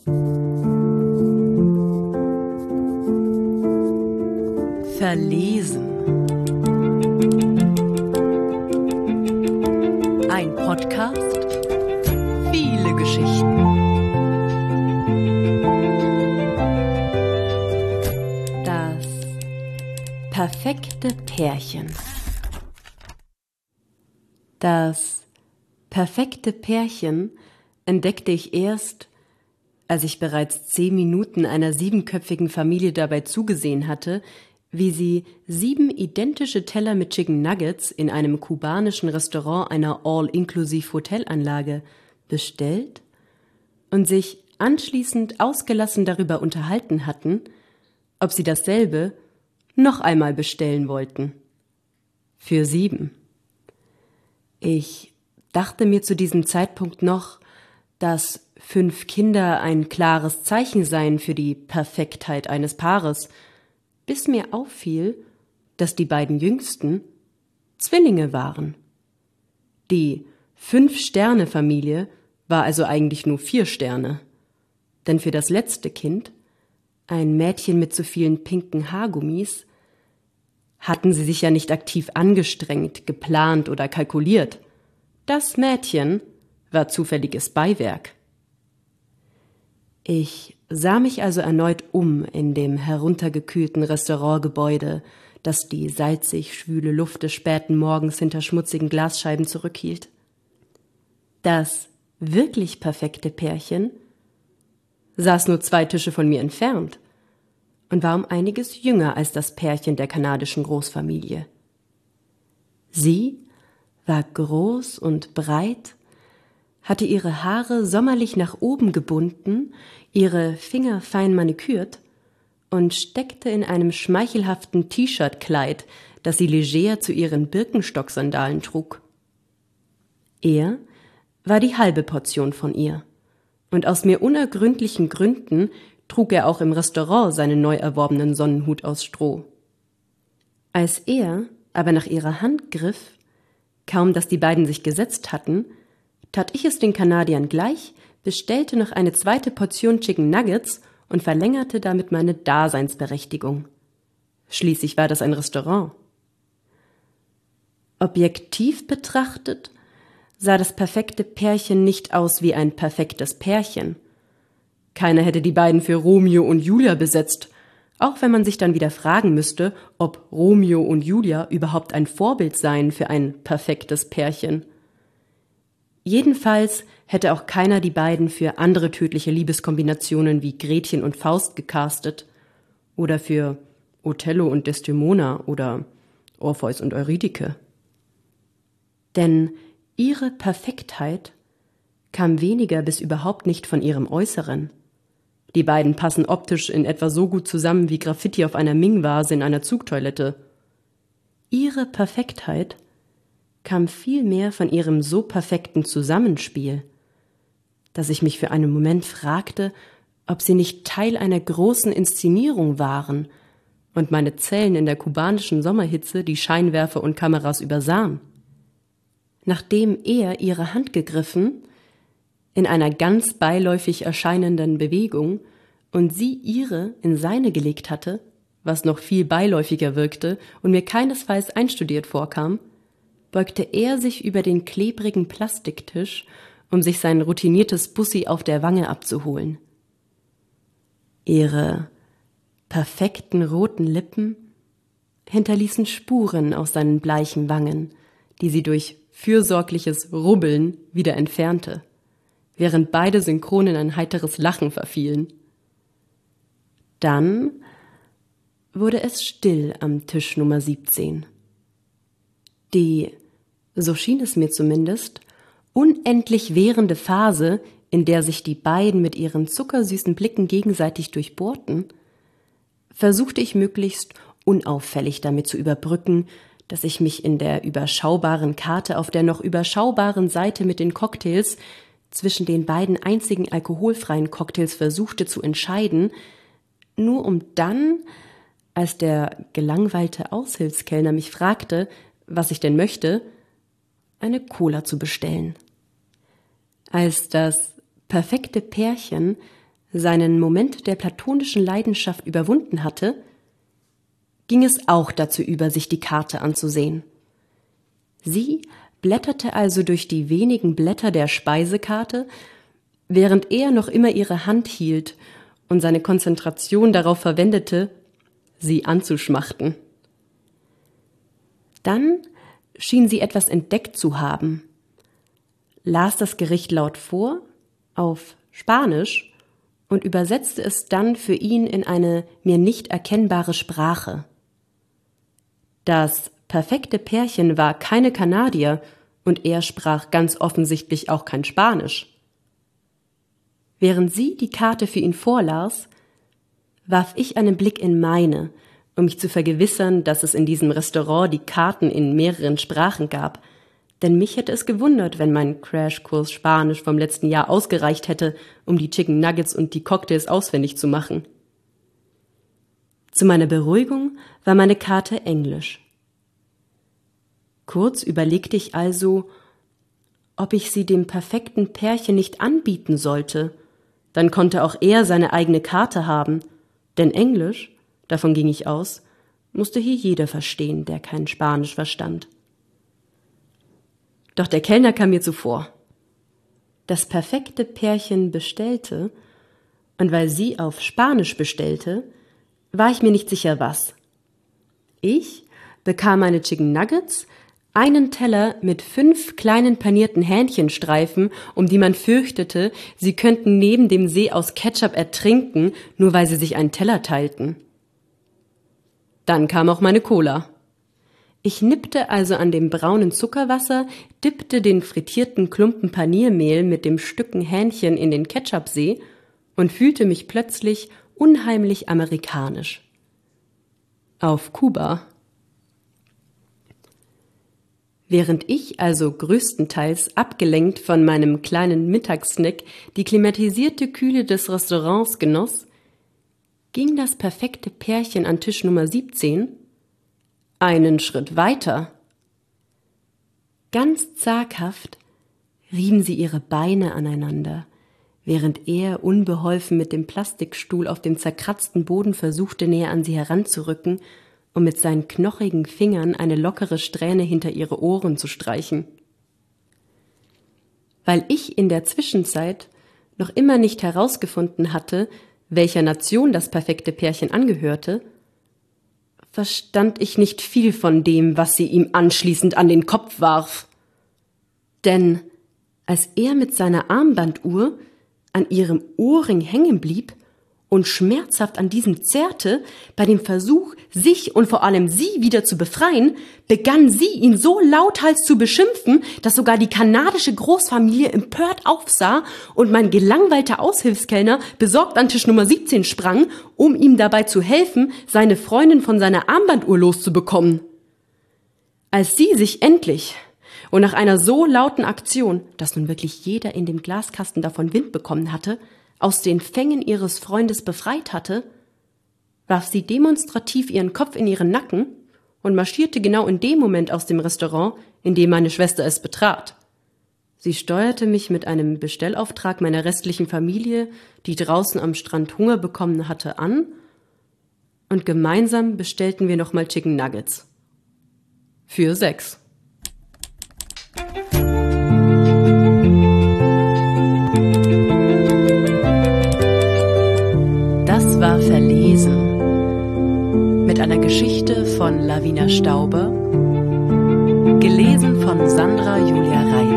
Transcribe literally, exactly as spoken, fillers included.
Verlesen. Ein Podcast, viele Geschichten. Das perfekte Pärchen. Das perfekte Pärchen entdeckte ich erst, als ich bereits zehn Minuten einer siebenköpfigen Familie dabei zugesehen hatte, wie sie sieben identische Teller mit Chicken Nuggets in einem kubanischen Restaurant einer All-Inclusive-Hotelanlage bestellt und sich anschließend ausgelassen darüber unterhalten hatten, ob sie dasselbe noch einmal bestellen wollten. Für sieben. Ich dachte mir zu diesem Zeitpunkt noch, dass fünf Kinder ein klares Zeichen seien für die Perfektheit eines Paares, bis mir auffiel, dass die beiden Jüngsten Zwillinge waren. Die Fünf-Sterne-Familie war also eigentlich nur vier Sterne, denn für das letzte Kind, ein Mädchen mit so vielen pinken Haargummis, hatten sie sich ja nicht aktiv angestrengt, geplant oder kalkuliert. Das Mädchen war zufälliges Beiwerk. Ich sah mich also erneut um in dem heruntergekühlten Restaurantgebäude, das die salzig schwüle Luft des späten Morgens hinter schmutzigen Glasscheiben zurückhielt. Das wirklich perfekte Pärchen saß nur zwei Tische von mir entfernt und war um einiges jünger als das Pärchen der kanadischen Großfamilie. Sie war groß und breit, hatte ihre Haare sommerlich nach oben gebunden, ihre Finger fein manikürt und steckte in einem schmeichelhaften T-Shirt-Kleid, das sie leger zu ihren Birkenstock-Sandalen trug. Er war die halbe Portion von ihr, und aus mir unergründlichen Gründen trug er auch im Restaurant seinen neu erworbenen Sonnenhut aus Stroh. Als er aber nach ihrer Hand griff, kaum dass die beiden sich gesetzt hatten, tat ich es den Kanadiern gleich, bestellte noch eine zweite Portion Chicken Nuggets und verlängerte damit meine Daseinsberechtigung. Schließlich war das ein Restaurant. Objektiv betrachtet sah das perfekte Pärchen nicht aus wie ein perfektes Pärchen. Keiner hätte die beiden für Romeo und Julia besetzt, auch wenn man sich dann wieder fragen müsste, ob Romeo und Julia überhaupt ein Vorbild seien für ein perfektes Pärchen. Jedenfalls hätte auch keiner die beiden für andere tödliche Liebeskombinationen wie Gretchen und Faust gecastet oder für Othello und Desdemona oder Orpheus und Eurydike. Denn ihre Perfektheit kam weniger bis überhaupt nicht von ihrem Äußeren. Die beiden passen optisch in etwa so gut zusammen wie Graffiti auf einer Ming-Vase in einer Zugtoilette. Ihre Perfektheit kam vielmehr von ihrem so perfekten Zusammenspiel, dass ich mich für einen Moment fragte, ob sie nicht Teil einer großen Inszenierung waren und meine Zellen in der kubanischen Sommerhitze die Scheinwerfer und Kameras übersahen. Nachdem er ihre Hand gegriffen, in einer ganz beiläufig erscheinenden Bewegung, und sie ihre in seine gelegt hatte, was noch viel beiläufiger wirkte und mir keinesfalls einstudiert vorkam, beugte er sich über den klebrigen Plastiktisch, um sich sein routiniertes Bussi auf der Wange abzuholen. Ihre perfekten roten Lippen hinterließen Spuren auf seinen bleichen Wangen, die sie durch fürsorgliches Rubbeln wieder entfernte, während beide synchron in ein heiteres Lachen verfielen. Dann wurde es still am Tisch Nummer siebzehn. Die, so schien es mir zumindest, unendlich währende Phase, in der sich die beiden mit ihren zuckersüßen Blicken gegenseitig durchbohrten, versuchte ich möglichst unauffällig damit zu überbrücken, dass ich mich in der überschaubaren Karte auf der noch überschaubaren Seite mit den Cocktails zwischen den beiden einzigen alkoholfreien Cocktails versuchte zu entscheiden, nur um dann, als der gelangweilte Aushilfskellner mich fragte, was ich denn möchte, eine Cola zu bestellen. Als das perfekte Pärchen seinen Moment der platonischen Leidenschaft überwunden hatte, ging es auch dazu über, sich die Karte anzusehen. Sie blätterte also durch die wenigen Blätter der Speisekarte, während er noch immer ihre Hand hielt und seine Konzentration darauf verwendete, sie anzuschmachten. Dann schien sie etwas entdeckt zu haben, las das Gericht laut vor, auf Spanisch, und übersetzte es dann für ihn in eine mir nicht erkennbare Sprache. Das perfekte Pärchen war keine Kanadier und er sprach ganz offensichtlich auch kein Spanisch. Während sie die Karte für ihn vorlas, warf ich einen Blick in meine, um mich zu vergewissern, dass es in diesem Restaurant die Karten in mehreren Sprachen gab, denn mich hätte es gewundert, wenn mein Crashkurs Spanisch vom letzten Jahr ausgereicht hätte, um die Chicken Nuggets und die Cocktails auswendig zu machen. Zu meiner Beruhigung war meine Karte Englisch. Kurz überlegte ich also, ob ich sie dem perfekten Pärchen nicht anbieten sollte. Dann konnte auch er seine eigene Karte haben, denn Englisch, davon ging ich aus, musste hier jeder verstehen, der kein Spanisch verstand. Doch der Kellner kam mir zuvor. Das perfekte Pärchen bestellte, und weil sie auf Spanisch bestellte, war ich mir nicht sicher, was. Ich bekam meine Chicken Nuggets, einen Teller mit fünf kleinen panierten Hähnchenstreifen, um die man fürchtete, sie könnten neben dem See aus Ketchup ertrinken, nur weil sie sich einen Teller teilten. Dann kam auch meine Cola. Ich nippte also an dem braunen Zuckerwasser, dippte den frittierten Klumpen Paniermehl mit dem Stücken Hähnchen in den Ketchupsee und fühlte mich plötzlich unheimlich amerikanisch. Auf Kuba. Während ich also größtenteils abgelenkt von meinem kleinen Mittagssnack die klimatisierte Kühle des Restaurants genoss, ging das perfekte Pärchen an Tisch Nummer siebzehn einen Schritt weiter. Ganz zaghaft rieben sie ihre Beine aneinander, während er unbeholfen mit dem Plastikstuhl auf dem zerkratzten Boden versuchte, näher an sie heranzurücken, um mit seinen knochigen Fingern eine lockere Strähne hinter ihre Ohren zu streichen. Weil ich in der Zwischenzeit noch immer nicht herausgefunden hatte, welcher Nation das perfekte Pärchen angehörte, verstand ich nicht viel von dem, was sie ihm anschließend an den Kopf warf. Denn als er mit seiner Armbanduhr an ihrem Ohrring hängen blieb und schmerzhaft an diesem zerrte, bei dem Versuch, sich und vor allem sie wieder zu befreien, begann sie, ihn so lauthals zu beschimpfen, dass sogar die kanadische Großfamilie empört aufsah und mein gelangweilter Aushilfskellner besorgt an Tisch Nummer siebzehn sprang, um ihm dabei zu helfen, seine Freundin von seiner Armbanduhr loszubekommen. Als sie sich endlich und nach einer so lauten Aktion, dass nun wirklich jeder in dem Glaskasten davon Wind bekommen hatte, aus den Fängen ihres Freundes befreit hatte, warf sie demonstrativ ihren Kopf in ihren Nacken und marschierte genau in dem Moment aus dem Restaurant, in dem meine Schwester es betrat. Sie steuerte mich mit einem Bestellauftrag meiner restlichen Familie, die draußen am Strand Hunger bekommen hatte, an, und gemeinsam bestellten wir nochmal Chicken Nuggets. Für sechs. Das war Verlesen. Mit einer Geschichte von Lavina Stauber, gelesen von Sandra Julia Reyer.